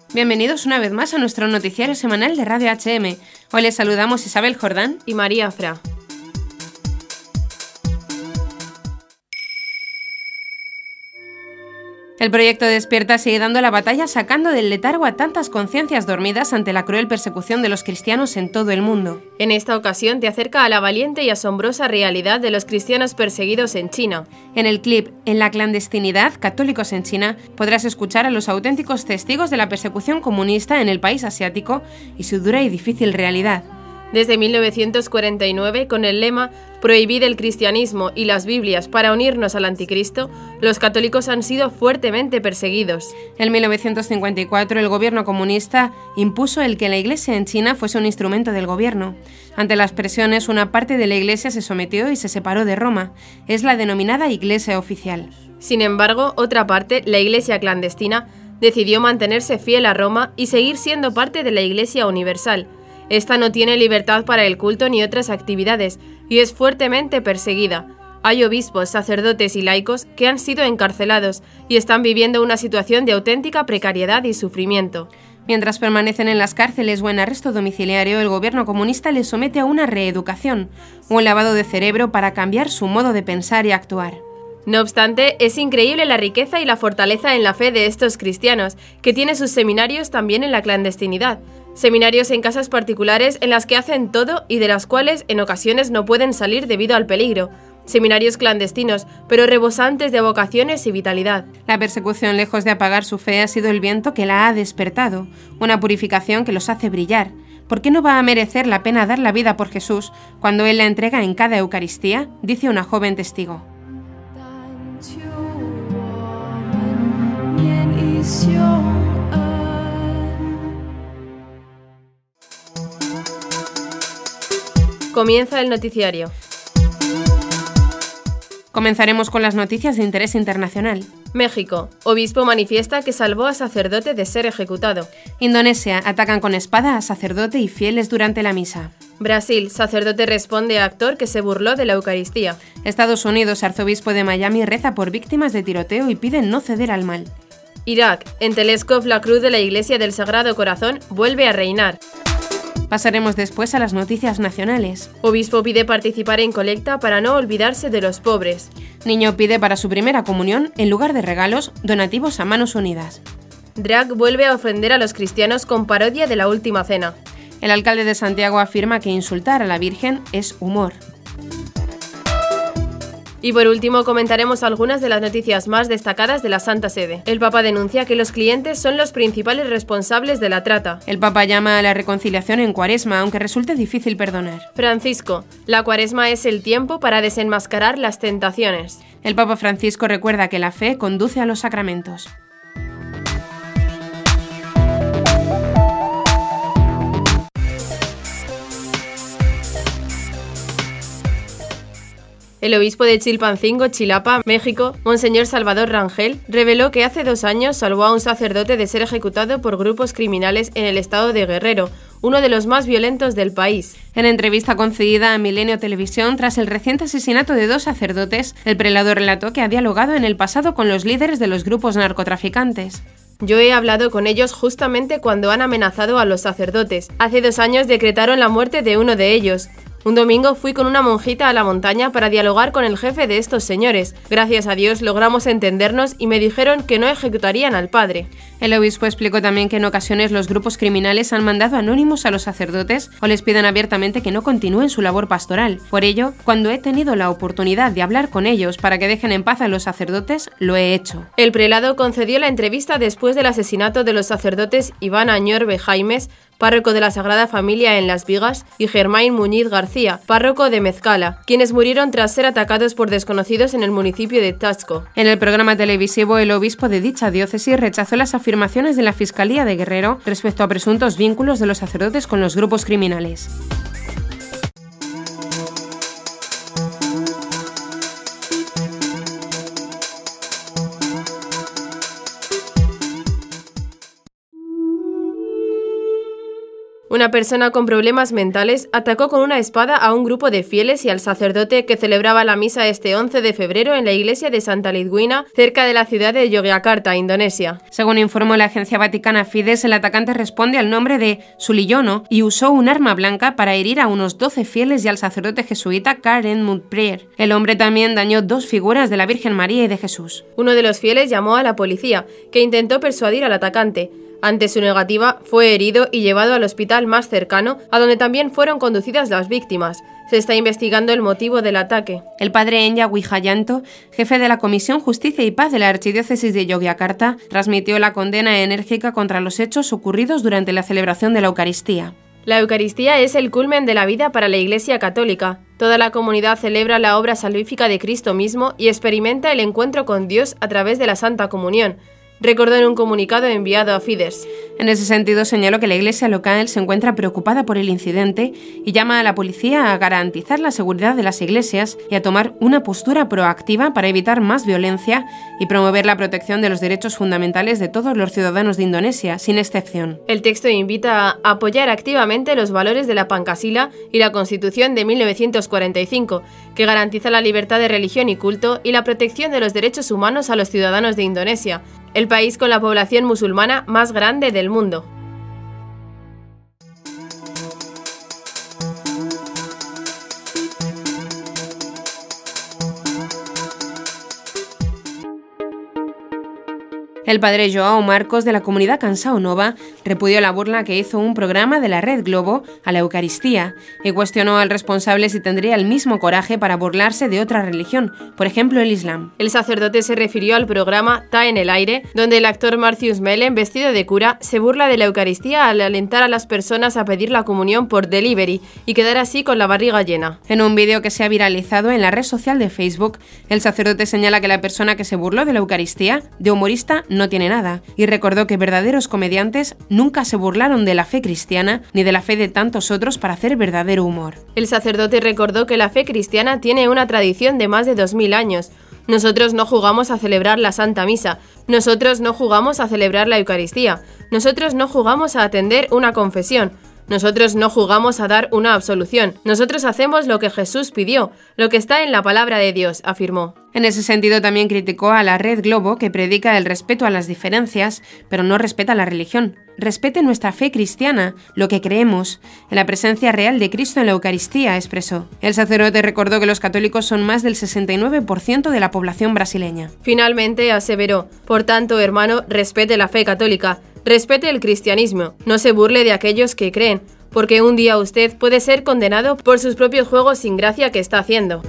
Bienvenidos una vez más a nuestro noticiario semanal de Radio HM. Hoy les saludamos Isabel Jordán y María Fra. El proyecto Despierta sigue dando la batalla sacando del letargo a tantas conciencias dormidas ante la cruel persecución de los cristianos en todo el mundo. En esta ocasión te acerca a la valiente y asombrosa realidad de los cristianos perseguidos en China. En el clip En la clandestinidad, católicos en China, podrás escuchar a los auténticos testigos de la persecución comunista en el país asiático y su dura y difícil realidad. Desde 1949, con el lema «Prohibid el cristianismo y las Biblias para unirnos al anticristo», los católicos han sido fuertemente perseguidos. En 1954, el gobierno comunista impuso el que la Iglesia en China fuese un instrumento del gobierno. Ante las presiones, una parte de la Iglesia se sometió y se separó de Roma. Es la denominada Iglesia oficial. Sin embargo, otra parte, la Iglesia clandestina, decidió mantenerse fiel a Roma y seguir siendo parte de la Iglesia universal. Esta no tiene libertad para el culto ni otras actividades y es fuertemente perseguida. Hay obispos, sacerdotes y laicos que han sido encarcelados y están viviendo una situación de auténtica precariedad y sufrimiento. Mientras permanecen en las cárceles o en arresto domiciliario, el gobierno comunista les somete a una reeducación, un lavado de cerebro para cambiar su modo de pensar y actuar. No obstante, es increíble la riqueza y la fortaleza en la fe de estos cristianos, que tienen sus seminarios también en la clandestinidad. Seminarios en casas particulares en las que hacen todo y de las cuales en ocasiones no pueden salir debido al peligro. Seminarios clandestinos, pero rebosantes de vocaciones y vitalidad. La persecución, lejos de apagar su fe, ha sido el viento que la ha despertado, una purificación que los hace brillar. ¿Por qué no va a merecer la pena dar la vida por Jesús cuando Él la entrega en cada Eucaristía?, dice una joven testigo. Comienza el noticiario. Comenzaremos con las noticias de interés internacional. México. Obispo manifiesta que salvó a sacerdote de ser ejecutado. Indonesia. Atacan con espada a sacerdote y fieles durante la misa. Brasil. Sacerdote responde a actor que se burló de la Eucaristía. Estados Unidos. Arzobispo de Miami reza por víctimas de tiroteo y pide no ceder al mal. Irak. En Teleskov, la cruz de la Iglesia del Sagrado Corazón vuelve a reinar. Pasaremos después a las noticias nacionales. Obispo pide participar en colecta para no olvidarse de los pobres. Niño pide para su primera comunión, en lugar de regalos, donativos a manos unidas. Drag vuelve a ofender a los cristianos con parodia de la Última Cena. El alcalde de Santiago afirma que insultar a la Virgen es humor. Y por último comentaremos algunas de las noticias más destacadas de la Santa Sede. El Papa denuncia que los clientes son los principales responsables de la trata. El Papa llama a la reconciliación en Cuaresma, aunque resulte difícil perdonar. Francisco, la Cuaresma es el tiempo para desenmascarar las tentaciones. El Papa Francisco recuerda que la fe conduce a los sacramentos. El obispo de Chilpancingo, Chilapa, México, Monseñor Salvador Rangel, reveló que hace 2 años salvó a un sacerdote de ser ejecutado por grupos criminales en el estado de Guerrero, uno de los más violentos del país. En entrevista concedida a Milenio Televisión, tras el reciente asesinato de 2 sacerdotes, el prelado relató que ha dialogado en el pasado con los líderes de los grupos narcotraficantes. Yo he hablado con ellos justamente cuando han amenazado a los sacerdotes. Hace 2 años decretaron la muerte de uno de ellos. Un domingo fui con una monjita a la montaña para dialogar con el jefe de estos señores. Gracias a Dios logramos entendernos y me dijeron que no ejecutarían al padre. El obispo explicó también que en ocasiones los grupos criminales han mandado anónimos a los sacerdotes o les piden abiertamente que no continúen su labor pastoral. Por ello, cuando he tenido la oportunidad de hablar con ellos para que dejen en paz a los sacerdotes, lo he hecho. El prelado concedió la entrevista después del asesinato de los sacerdotes Iván Añorbe Jaimes, párroco de la Sagrada Familia en Las Vigas, y Germain Muñiz García, párroco de Mezcala, quienes murieron tras ser atacados por desconocidos en el municipio de Taxco. En el programa televisivo, el obispo de dicha diócesis rechazó las afirmaciones de la Fiscalía de Guerrero respecto a presuntos vínculos de los sacerdotes con los grupos criminales. Una persona con problemas mentales atacó con una espada a un grupo de fieles y al sacerdote que celebraba la misa este 11 de febrero en la iglesia de Santa Lidwina, cerca de la ciudad de Yogyakarta, Indonesia. Según informó la agencia vaticana Fides, el atacante responde al nombre de Suliyono y usó un arma blanca para herir a unos 12 fieles y al sacerdote jesuita Karen Mutprier. El hombre también dañó 2 figuras de la Virgen María y de Jesús. Uno de los fieles llamó a la policía, que intentó persuadir al atacante. Ante su negativa, fue herido y llevado al hospital más cercano, a donde también fueron conducidas las víctimas. Se está investigando el motivo del ataque. El padre Enya Wijayanto, jefe de la Comisión Justicia y Paz de la Archidiócesis de Yogyakarta, transmitió la condena enérgica contra los hechos ocurridos durante la celebración de la Eucaristía. La Eucaristía es el culmen de la vida para la Iglesia Católica. Toda la comunidad celebra la obra salvífica de Cristo mismo y experimenta el encuentro con Dios a través de la Santa Comunión, recordó en un comunicado enviado a Fides. En ese sentido, señaló que la iglesia local se encuentra preocupada por el incidente y llama a la policía a garantizar la seguridad de las iglesias y a tomar una postura proactiva para evitar más violencia y promover la protección de los derechos fundamentales de todos los ciudadanos de Indonesia, sin excepción. El texto invita a apoyar activamente los valores de la Pancasila y la Constitución de 1945, que garantiza la libertad de religión y culto y la protección de los derechos humanos a los ciudadanos de Indonesia, el país con la población musulmana más grande del mundo. El padre Joao Marcos de la comunidad Cansao Nova repudió la burla que hizo un programa de la Red Globo a la Eucaristía y cuestionó al responsable si tendría el mismo coraje para burlarse de otra religión, por ejemplo el Islam. El sacerdote se refirió al programa Ta en el aire, donde el actor Marcius Mellen, vestido de cura, se burla de la Eucaristía al alentar a las personas a pedir la comunión por delivery y quedar así con la barriga llena. En un vídeo que se ha viralizado en la red social de Facebook, el sacerdote señala que la persona que se burló de la Eucaristía, de humorista, no tiene nada, y recordó que verdaderos comediantes nunca se burlaron de la fe cristiana ni de la fe de tantos otros para hacer verdadero humor. El sacerdote recordó que la fe cristiana tiene una tradición de más de 2000 años. Nosotros no jugamos a celebrar la Santa Misa, nosotros no jugamos a celebrar la Eucaristía, nosotros no jugamos a atender una confesión, nosotros no jugamos a dar una absolución, nosotros hacemos lo que Jesús pidió, lo que está en la palabra de Dios, afirmó. En ese sentido también criticó a la Red Globo, que predica el respeto a las diferencias, pero no respeta la religión. Respete nuestra fe cristiana, lo que creemos, en la presencia real de Cristo en la Eucaristía, expresó. El sacerdote recordó que los católicos son más del 69% de la población brasileña. Finalmente aseveró, por tanto, hermano, respete la fe católica, respete el cristianismo, no se burle de aquellos que creen, porque un día usted puede ser condenado por sus propios juegos sin gracia que está haciendo.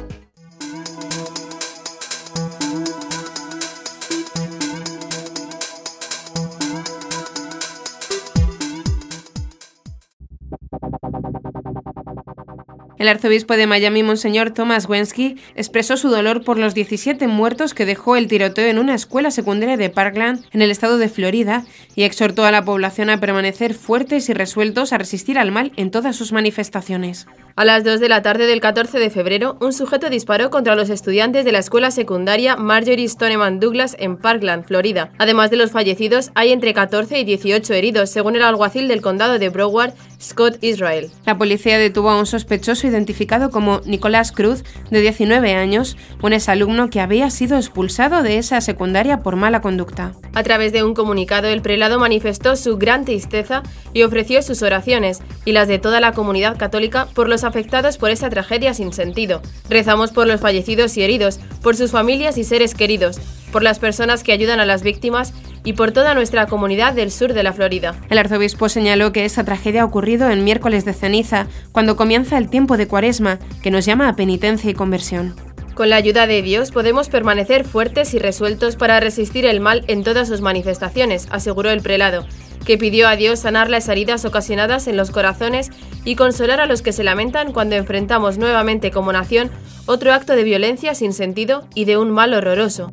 El arzobispo de Miami, Monseñor Thomas Wensky, expresó su dolor por los 17 muertos que dejó el tiroteo en una escuela secundaria de Parkland, en el estado de Florida, y exhortó a la población a permanecer fuertes y resueltos a resistir al mal en todas sus manifestaciones. A las 2 de la tarde del 14 de febrero, un sujeto disparó contra los estudiantes de la escuela secundaria Marjorie Stoneman Douglas en Parkland, Florida. Además de los fallecidos, hay entre 14 y 18 heridos, según el alguacil del condado de Broward, Scott Israel. La policía detuvo a un sospechoso identificado como Nicolás Cruz, de 19 años, un exalumno que había sido expulsado de esa secundaria por mala conducta. A través de un comunicado, el prelado manifestó su gran tristeza y ofreció sus oraciones y las de toda la comunidad católica por los afectados por esta tragedia sin sentido. Rezamos por los fallecidos y heridos, por sus familias y seres queridos, por las personas que ayudan a las víctimas y por toda nuestra comunidad del sur de la Florida. El arzobispo señaló que esta tragedia ha ocurrido en miércoles de ceniza, cuando comienza el tiempo de Cuaresma, que nos llama a penitencia y conversión. Con la ayuda de Dios podemos permanecer fuertes y resueltos para resistir el mal en todas sus manifestaciones, aseguró el prelado, que pidió a Dios sanar las heridas ocasionadas en los corazones y consolar a los que se lamentan cuando enfrentamos nuevamente como nación otro acto de violencia sin sentido y de un mal horroroso.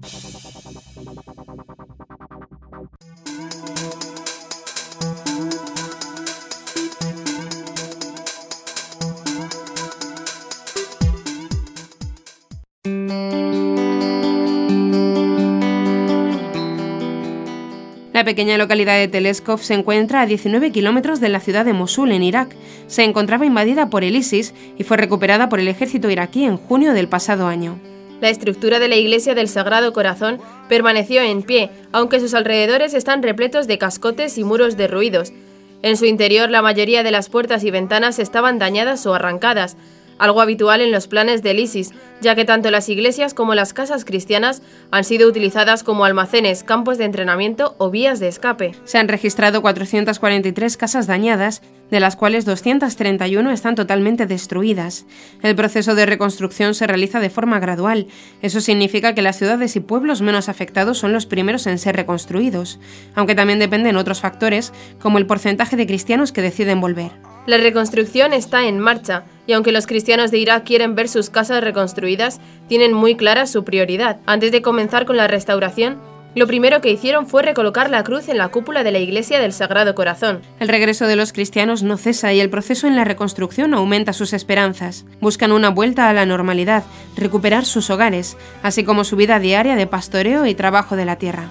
La pequeña localidad de Teleskov se encuentra a 19 kilómetros de la ciudad de Mosul, en Irak. Se encontraba invadida por el ISIS y fue recuperada por el ejército iraquí en junio del pasado año. La estructura de la iglesia del Sagrado Corazón permaneció en pie, aunque sus alrededores están repletos de cascotes y muros derruidos. En su interior, la mayoría de las puertas y ventanas estaban dañadas o arrancadas, algo habitual en los planes del ISIS, ya que tanto las iglesias como las casas cristianas han sido utilizadas como almacenes, campos de entrenamiento o vías de escape. Se han registrado 443 casas dañadas, de las cuales 231 están totalmente destruidas. El proceso de reconstrucción se realiza de forma gradual. Eso significa que las ciudades y pueblos menos afectados son los primeros en ser reconstruidos, aunque también dependen otros factores, como el porcentaje de cristianos que deciden volver. La reconstrucción está en marcha, y aunque los cristianos de Irak quieren ver sus casas reconstruidas, tienen muy clara su prioridad. Antes de comenzar con la restauración, lo primero que hicieron fue recolocar la cruz en la cúpula de la iglesia del Sagrado Corazón. El regreso de los cristianos no cesa y el proceso en la reconstrucción aumenta sus esperanzas. Buscan una vuelta a la normalidad, recuperar sus hogares, así como su vida diaria de pastoreo y trabajo de la tierra.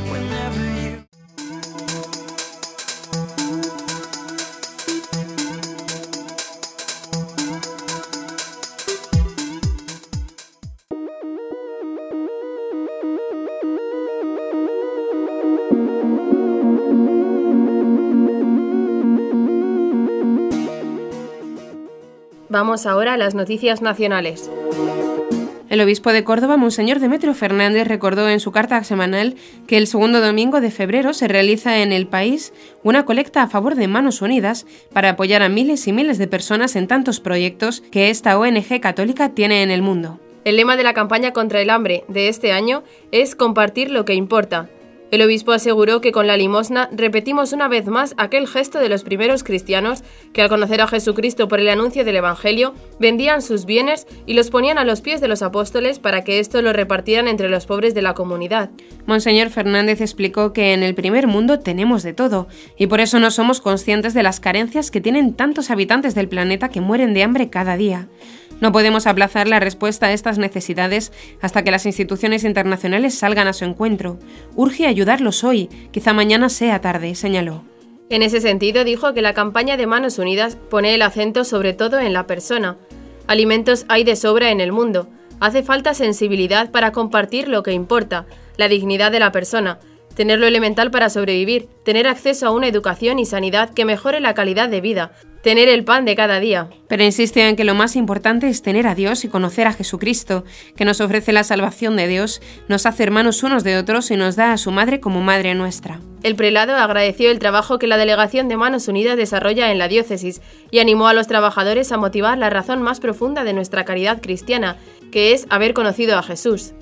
Vamos ahora a las noticias nacionales. El obispo de Córdoba, Monseñor Demetrio Fernández, recordó en su carta semanal que el segundo domingo de febrero se realiza en el país una colecta a favor de Manos Unidas para apoyar a miles y miles de personas en tantos proyectos que esta ONG católica tiene en el mundo. El lema de la campaña contra el hambre de este año es compartir lo que importa. El obispo aseguró que con la limosna repetimos una vez más aquel gesto de los primeros cristianos que al conocer a Jesucristo por el anuncio del Evangelio vendían sus bienes y los ponían a los pies de los apóstoles para que estos los repartieran entre los pobres de la comunidad. Monseñor Fernández explicó que en el primer mundo tenemos de todo y por eso no somos conscientes de las carencias que tienen tantos habitantes del planeta que mueren de hambre cada día. No podemos aplazar la respuesta a estas necesidades hasta que las instituciones internacionales salgan a su encuentro. Urge ayudarlos hoy, quizá mañana sea tarde, señaló. En ese sentido, dijo que la campaña de Manos Unidas pone el acento sobre todo en la persona. Alimentos hay de sobra en el mundo. Hace falta sensibilidad para compartir lo que importa, la dignidad de la persona, tener lo elemental para sobrevivir, tener acceso a una educación y sanidad que mejore la calidad de vida, tener el pan de cada día. Pero insiste en que lo más importante es tener a Dios y conocer a Jesucristo, que nos ofrece la salvación de Dios, nos hace hermanos unos de otros y nos da a su madre como madre nuestra. El prelado agradeció el trabajo que la delegación de Manos Unidas desarrolla en la diócesis y animó a los trabajadores a motivar la razón más profunda de nuestra caridad cristiana, que es haber conocido a Jesús.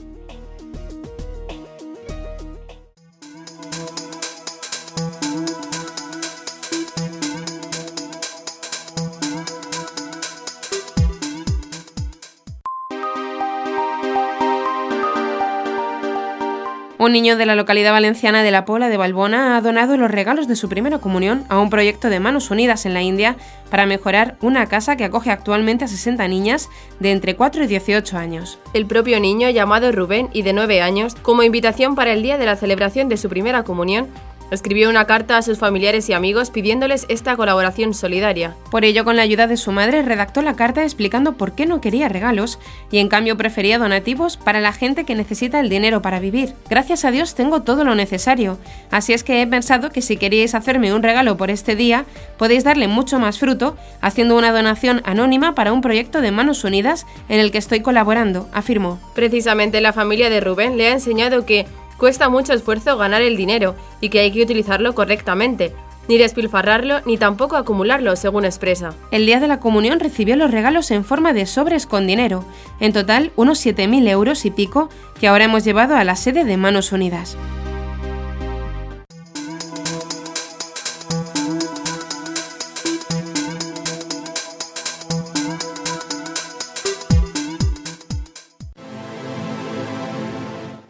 Un niño de la localidad valenciana de La Pola de Balbona ha donado los regalos de su primera comunión a un proyecto de Manos Unidas en la India para mejorar una casa que acoge actualmente a 60 niñas de entre 4 y 18 años. El propio niño, llamado Rubén y de 9 años, como invitación para el día de la celebración de su primera comunión, escribió una carta a sus familiares y amigos pidiéndoles esta colaboración solidaria. Por ello, con la ayuda de su madre, redactó la carta explicando por qué no quería regalos y en cambio prefería donativos para la gente que necesita el dinero para vivir. Gracias a Dios tengo todo lo necesario, así es que he pensado que si queréis hacerme un regalo por este día, podéis darle mucho más fruto haciendo una donación anónima para un proyecto de Manos Unidas en el que estoy colaborando, afirmó. Precisamente la familia de Rubén le ha enseñado que cuesta mucho esfuerzo ganar el dinero y que hay que utilizarlo correctamente, ni despilfarrarlo ni tampoco acumularlo, según expresa. El día de la comunión recibió los regalos en forma de sobres con dinero, en total unos 7.000 euros y pico que ahora hemos llevado a la sede de Manos Unidas.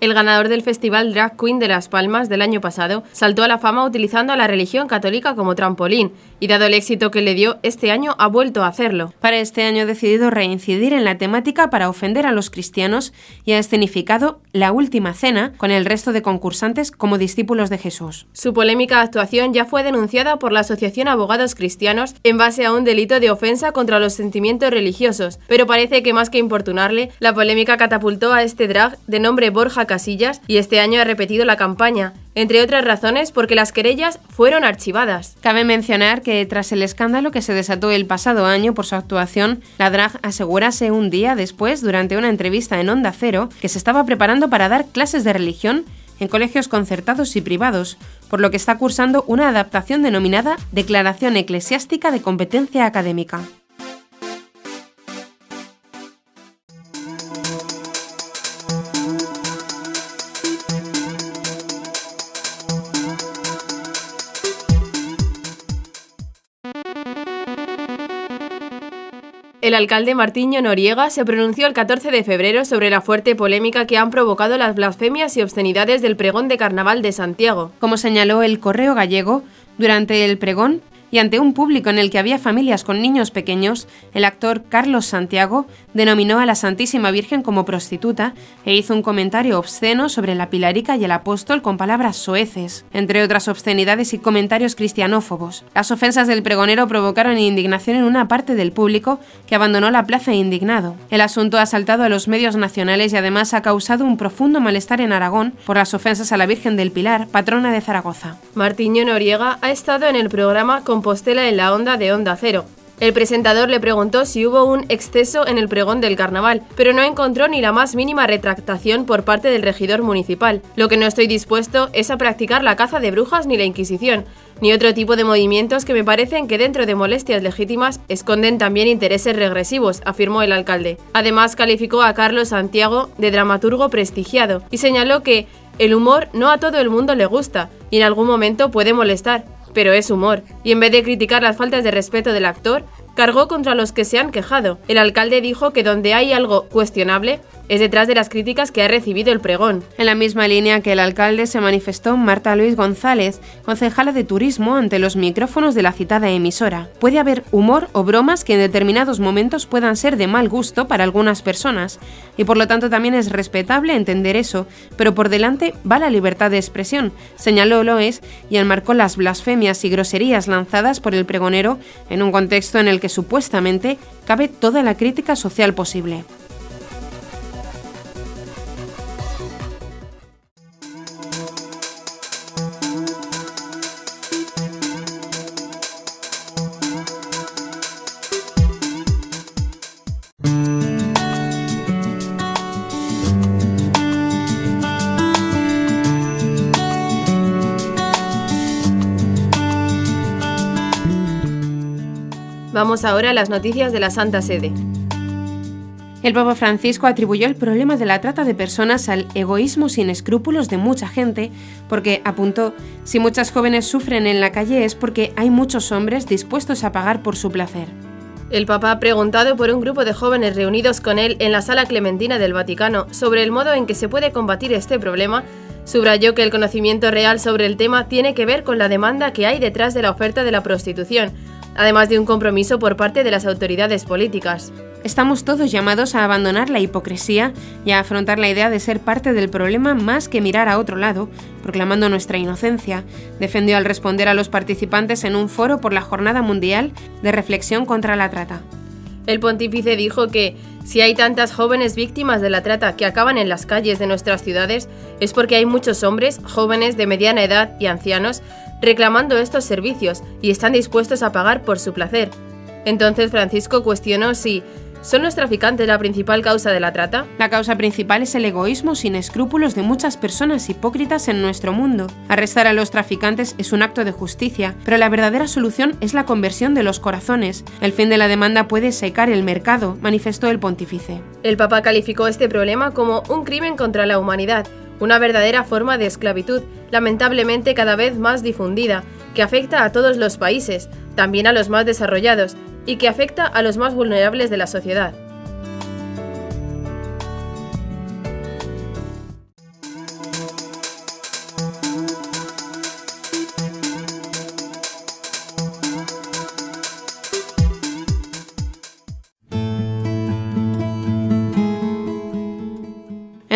el ganador del Festival Drag Queen de Las Palmas del año pasado, saltó a la fama utilizando a la religión católica como trampolín y, dado el éxito que le dio, este año ha vuelto a hacerlo. Para este año ha decidido reincidir en la temática para ofender a los cristianos y ha escenificado La Última Cena con el resto de concursantes como discípulos de Jesús. Su polémica actuación ya fue denunciada por la Asociación Abogados Cristianos en base a un delito de ofensa contra los sentimientos religiosos, pero parece que más que importunarle, la polémica catapultó a este drag de nombre Borja Casillas y este año ha repetido la campaña, entre otras razones porque las querellas fueron archivadas. Cabe mencionar que tras el escándalo que se desató el pasado año por su actuación, la drag asegurase un día después, durante una entrevista en Onda Cero, que se estaba preparando para dar clases de religión en colegios concertados y privados, por lo que está cursando una adaptación denominada Declaración Eclesiástica de Competencia Académica. El alcalde Martiño Noriega se pronunció el 14 de febrero sobre la fuerte polémica que han provocado las blasfemias y obscenidades del pregón de Carnaval de Santiago. Como señaló el Correo Gallego, durante el pregón y ante un público en el que había familias con niños pequeños, el actor Carlos Santiago denominó a la Santísima Virgen como prostituta e hizo un comentario obsceno sobre la Pilarica y el apóstol con palabras soeces, entre otras obscenidades y comentarios cristianófobos. Las ofensas del pregonero provocaron indignación en una parte del público que abandonó la plaza indignado. El asunto ha saltado a los medios nacionales y además ha causado un profundo malestar en Aragón por las ofensas a la Virgen del Pilar, patrona de Zaragoza. Martiño Noriega ha estado en el programa Compostela en la Onda de Onda Cero. El presentador le preguntó si hubo un exceso en el pregón del carnaval, pero no encontró ni la más mínima retractación por parte del regidor municipal. Lo que no estoy dispuesto es a practicar la caza de brujas ni la Inquisición, ni otro tipo de movimientos que me parecen que dentro de molestias legítimas esconden también intereses regresivos, afirmó el alcalde. Además, calificó a Carlos Santiago de dramaturgo prestigiado y señaló que el humor no a todo el mundo le gusta y en algún momento puede molestar, pero es humor, y en vez de criticar las faltas de respeto del actor, cargó contra los que se han quejado. El alcalde dijo que donde hay algo cuestionable es detrás de las críticas que ha recibido el pregón. En la misma línea que el alcalde se manifestó Marta Luis González, concejala de turismo, ante los micrófonos de la citada emisora. Puede haber humor o bromas que en determinados momentos puedan ser de mal gusto para algunas personas, y por lo tanto también es respetable entender eso, pero por delante va la libertad de expresión, señaló Loes y enmarcó las blasfemias y groserías lanzadas por el pregonero en un contexto en el que supuestamente cabe toda la crítica social posible. Vamos ahora a las noticias de la Santa Sede. El Papa Francisco atribuyó el problema de la trata de personas al egoísmo sin escrúpulos de mucha gente, porque, apuntó, si muchas jóvenes sufren en la calle es porque hay muchos hombres dispuestos a pagar por su placer. El Papa, preguntado por un grupo de jóvenes reunidos con él en la Sala Clementina del Vaticano sobre el modo en que se puede combatir este problema, subrayó que el conocimiento real sobre el tema tiene que ver con la demanda que hay detrás de la oferta de la prostitución, además de un compromiso por parte de las autoridades políticas. Estamos todos llamados a abandonar la hipocresía y a afrontar la idea de ser parte del problema más que mirar a otro lado, proclamando nuestra inocencia, defendió al responder a los participantes en un foro por la Jornada Mundial de Reflexión contra la Trata. El pontífice dijo que, si hay tantas jóvenes víctimas de la trata que acaban en las calles de nuestras ciudades, es porque hay muchos hombres, jóvenes de mediana edad y ancianos, reclamando estos servicios y están dispuestos a pagar por su placer. Entonces Francisco cuestionó si ¿son los traficantes la principal causa de la trata? La causa principal es el egoísmo sin escrúpulos de muchas personas hipócritas en nuestro mundo. Arrestar a los traficantes es un acto de justicia, pero la verdadera solución es la conversión de los corazones. El fin de la demanda puede secar el mercado, manifestó el pontífice. El Papa calificó este problema como un crimen contra la humanidad, una verdadera forma de esclavitud, lamentablemente cada vez más difundida, que afecta a todos los países, también a los más desarrollados, y que afecta a los más vulnerables de la sociedad.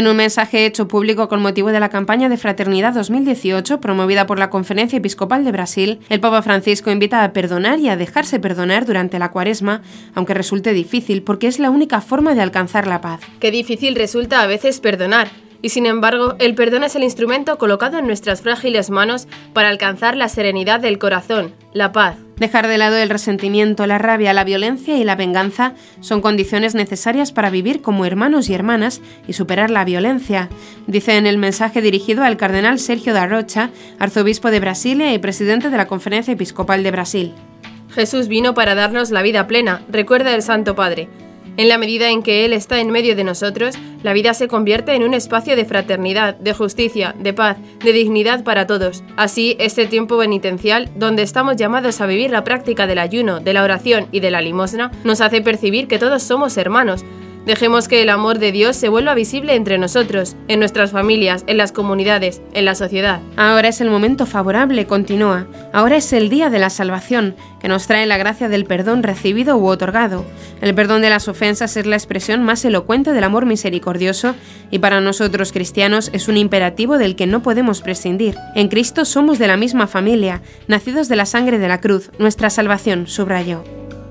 En un mensaje hecho público con motivo de la campaña de Fraternidad 2018, promovida por la Conferencia Episcopal de Brasil, el Papa Francisco invita a perdonar y a dejarse perdonar durante la Cuaresma, aunque resulte difícil porque es la única forma de alcanzar la paz. Qué difícil resulta a veces perdonar. Y sin embargo, el perdón es el instrumento colocado en nuestras frágiles manos para alcanzar la serenidad del corazón, la paz. Dejar de lado el resentimiento, la rabia, la violencia y la venganza son condiciones necesarias para vivir como hermanos y hermanas y superar la violencia, dice en el mensaje dirigido al cardenal Sergio da Rocha, arzobispo de Brasilia y presidente de la Conferencia Episcopal de Brasil. Jesús vino para darnos la vida plena, recuerda el Santo Padre. En la medida en que Él está en medio de nosotros, la vida se convierte en un espacio de fraternidad, de justicia, de paz, de dignidad para todos. Así, este tiempo penitencial, donde estamos llamados a vivir la práctica del ayuno, de la oración y de la limosna, nos hace percibir que todos somos hermanos. Dejemos que el amor de Dios se vuelva visible entre nosotros, en nuestras familias, en las comunidades, en la sociedad. Ahora es el momento favorable, continúa. Ahora es el día de la salvación, que nos trae la gracia del perdón recibido u otorgado. El perdón de las ofensas es la expresión más elocuente del amor misericordioso y para nosotros cristianos es un imperativo del que no podemos prescindir. En Cristo somos de la misma familia, nacidos de la sangre de la cruz, nuestra salvación, subrayó.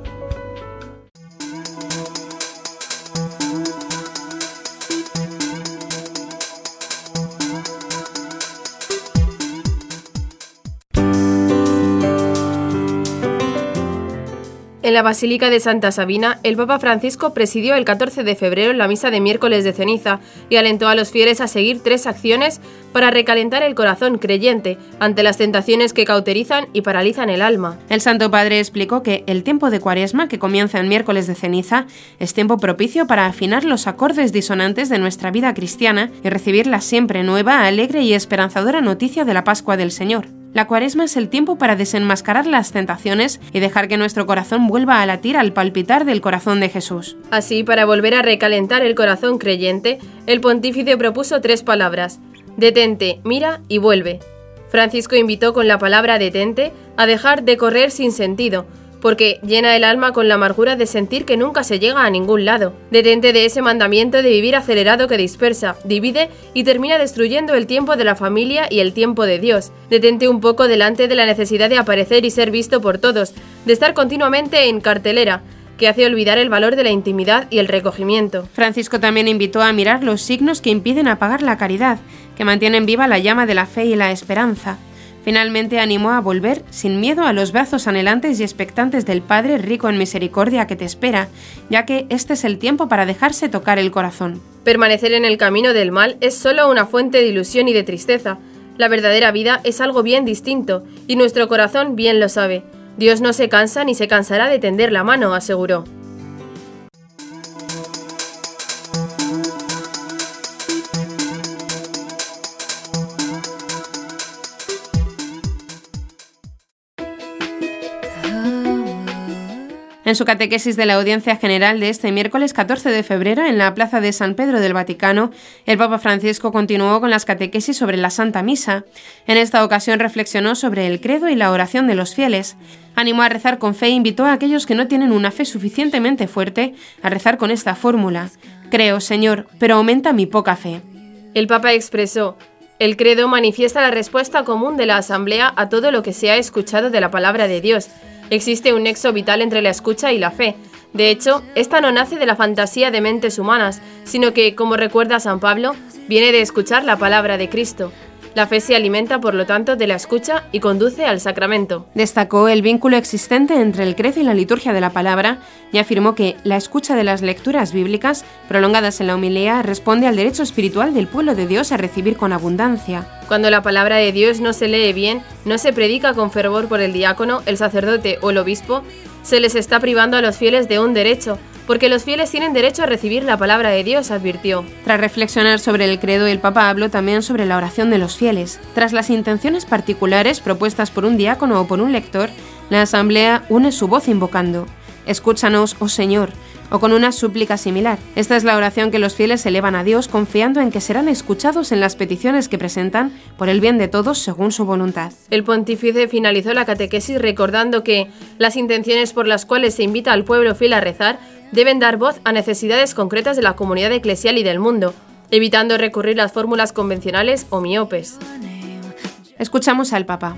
En la Basílica de Santa Sabina, el Papa Francisco presidió el 14 de febrero la misa de miércoles de ceniza y alentó a los fieles a seguir 3 acciones para recalentar el corazón creyente ante las tentaciones que cauterizan y paralizan el alma. El Santo Padre explicó que el tiempo de Cuaresma, que comienza en miércoles de ceniza, es tiempo propicio para afinar los acordes disonantes de nuestra vida cristiana y recibir la siempre nueva, alegre y esperanzadora noticia de la Pascua del Señor. La Cuaresma es el tiempo para desenmascarar las tentaciones y dejar que nuestro corazón vuelva a latir al palpitar del corazón de Jesús. Así, para volver a recalentar el corazón creyente, el pontífice propuso 3 palabras: detente, mira y vuelve. Francisco invitó con la palabra detente a dejar de correr sin sentido, porque llena el alma con la amargura de sentir que nunca se llega a ningún lado. Detente de ese mandamiento de vivir acelerado que dispersa, divide y termina destruyendo el tiempo de la familia y el tiempo de Dios. Detente un poco delante de la necesidad de aparecer y ser visto por todos, de estar continuamente en cartelera, que hace olvidar el valor de la intimidad y el recogimiento. Francisco también invitó a mirar los signos que impiden apagar la caridad, que mantienen viva la llama de la fe y la esperanza. Finalmente animó a volver sin miedo a los brazos anhelantes y expectantes del Padre rico en misericordia que te espera, ya que este es el tiempo para dejarse tocar el corazón. Permanecer en el camino del mal es solo una fuente de ilusión y de tristeza. La verdadera vida es algo bien distinto, y nuestro corazón bien lo sabe. Dios no se cansa ni se cansará de tender la mano, aseguró. En su catequesis de la audiencia general de este miércoles 14 de febrero en la Plaza de San Pedro del Vaticano, el Papa Francisco continuó con las catequesis sobre la Santa Misa. En esta ocasión reflexionó sobre el credo y la oración de los fieles. Animó a rezar con fe e invitó a aquellos que no tienen una fe suficientemente fuerte a rezar con esta fórmula: creo, Señor, pero aumenta mi poca fe. El Papa expresó: el credo manifiesta la respuesta común de la Asamblea a todo lo que se ha escuchado de la palabra de Dios. Existe un nexo vital entre la escucha y la fe. De hecho, esta no nace de la fantasía de mentes humanas, sino que, como recuerda San Pablo, viene de escuchar la palabra de Cristo. La fe se alimenta, por lo tanto, de la escucha y conduce al sacramento. Destacó el vínculo existente entre el credo y la liturgia de la palabra y afirmó que la escucha de las lecturas bíblicas, prolongadas en la homilía, responde al derecho espiritual del pueblo de Dios a recibir con abundancia. Cuando la palabra de Dios no se lee bien, no se predica con fervor por el diácono, el sacerdote o el obispo, se les está privando a los fieles de un derecho, porque los fieles tienen derecho a recibir la palabra de Dios, advirtió. Tras reflexionar sobre el credo, el Papa habló también sobre la oración de los fieles. Tras las intenciones particulares propuestas por un diácono o por un lector, la Asamblea une su voz invocando: escúchanos, oh Señor, o con una súplica similar. Esta es la oración que los fieles elevan a Dios confiando en que serán escuchados en las peticiones que presentan por el bien de todos según su voluntad. El pontífice finalizó la catequesis recordando que las intenciones por las cuales se invita al pueblo fiel a rezar deben dar voz a necesidades concretas de la comunidad eclesial y del mundo. evitando recurrir a las fórmulas convencionales o miopes. Escuchamos al Papa.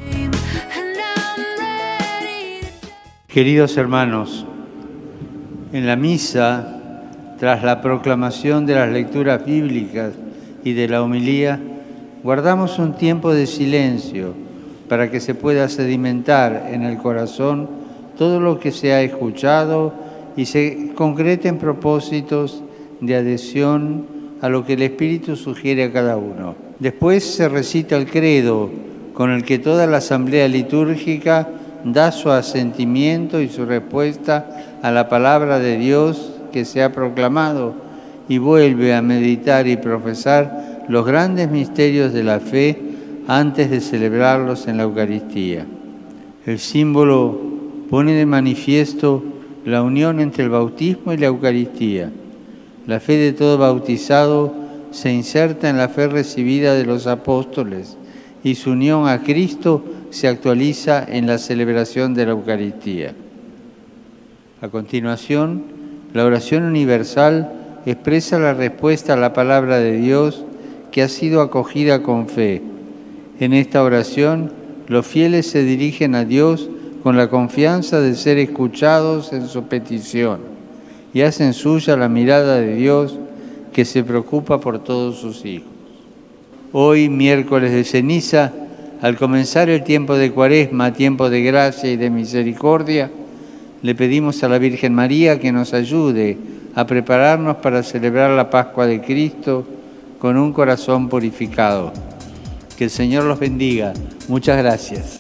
Queridos hermanos, en la misa, tras la proclamación de las lecturas bíblicas y de la homilía, guardamos un tiempo de silencio para que se pueda sedimentar en el corazón todo lo que se ha escuchado y se concreten propósitos de adhesión a lo que el Espíritu sugiere a cada uno. Después se recita el credo, con el que toda la asamblea litúrgica da su asentimiento y su respuesta a la palabra de Dios que se ha proclamado y vuelve a meditar y profesar los grandes misterios de la fe antes de celebrarlos en la Eucaristía. El símbolo pone de manifiesto la unión entre el bautismo y la Eucaristía. La fe de todo bautizado se inserta en la fe recibida de los apóstoles y su unión a Cristo se actualiza en la celebración de la Eucaristía. A continuación, la oración universal expresa la respuesta a la palabra de Dios que ha sido acogida con fe. En esta oración, los fieles se dirigen a Dios con la confianza de ser escuchados en su petición y hacen suya la mirada de Dios que se preocupa por todos sus hijos. Hoy, miércoles de ceniza, al comenzar el tiempo de Cuaresma, tiempo de gracia y de misericordia, le pedimos a la Virgen María que nos ayude a prepararnos para celebrar la Pascua de Cristo con un corazón purificado. Que el Señor los bendiga. Muchas gracias.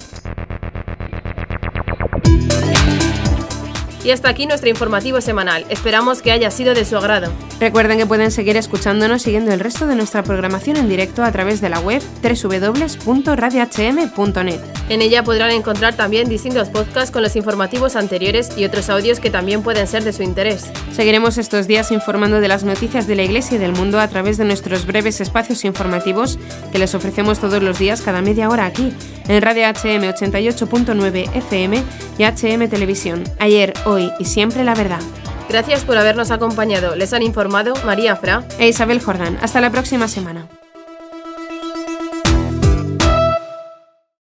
Y hasta aquí nuestro informativo semanal. Esperamos que haya sido de su agrado. Recuerden que pueden seguir escuchándonos siguiendo el resto de nuestra programación en directo a través de la web www.radiohm.net. En ella podrán encontrar también distintos podcasts con los informativos anteriores y otros audios que también pueden ser de su interés. Seguiremos estos días informando de las noticias de la Iglesia y del mundo a través de nuestros breves espacios informativos que les ofrecemos todos los días cada media hora aquí, en Radio HM 88.9 FM y HM Televisión. Ayer, hoy y siempre la verdad. Gracias por habernos acompañado. Les han informado María Fra e Isabel Jordán. Hasta la próxima semana.